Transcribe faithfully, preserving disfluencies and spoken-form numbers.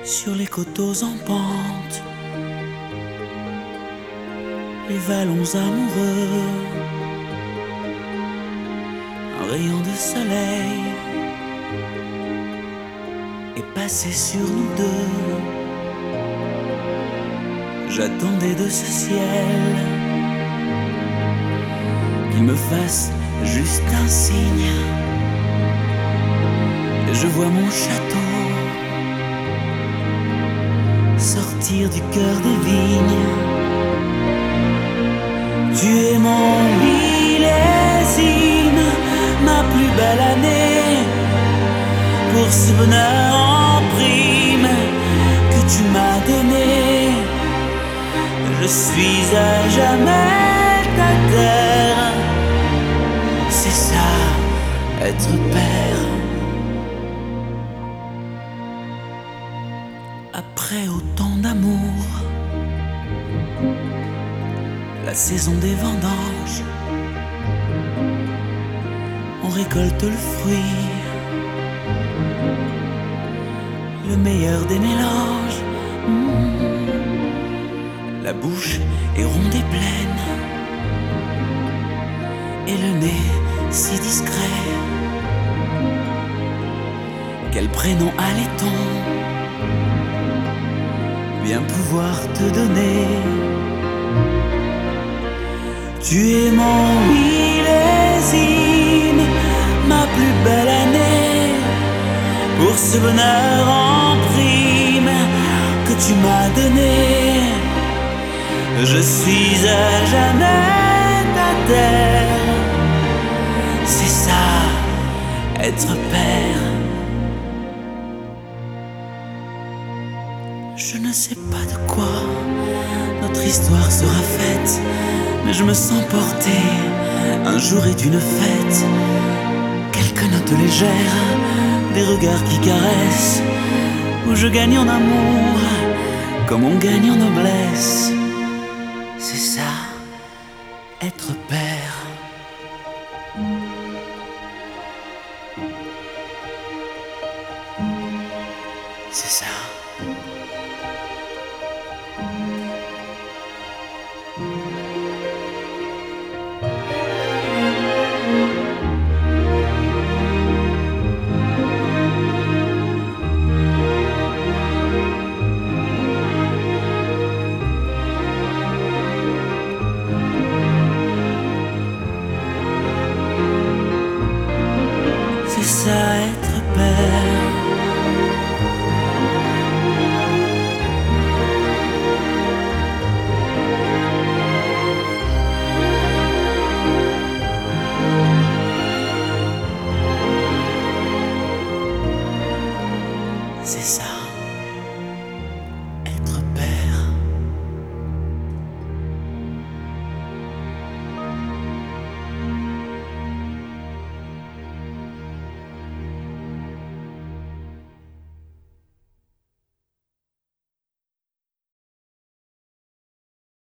sur les coteaux en pente, les vallons amoureux, un rayon de soleil est passé sur nous deux. J'attendais de ce ciel qu'il me fasse juste un signe. Et je vois mon château sortir du cœur des vignes. Tu es mon millésime, ma plus belle année, pour ce bonheur en prime que tu m'as donné. Je suis à jamais ta terre, c'est ça, être père. Après autant d'amour, la saison des vendanges, on récolte le fruit, le meilleur des mélanges. Mmh. La bouche est ronde et pleine, et le nez si discret. Quel prénom allait-on bien pouvoir te donner? Tu es mon millésime, ma plus belle année, pour ce bonheur en prime que tu m'as donné. Je suis à jamais ta terre, c'est ça, être père. Je ne sais pas de quoi notre histoire sera faite, mais je me sens porté, un jour est une fête. Quelques notes légères, des regards qui caressent, où je gagne en amour, comme on gagne en noblesse. C'est ça, être père. C'est ça. C'est ça, être père.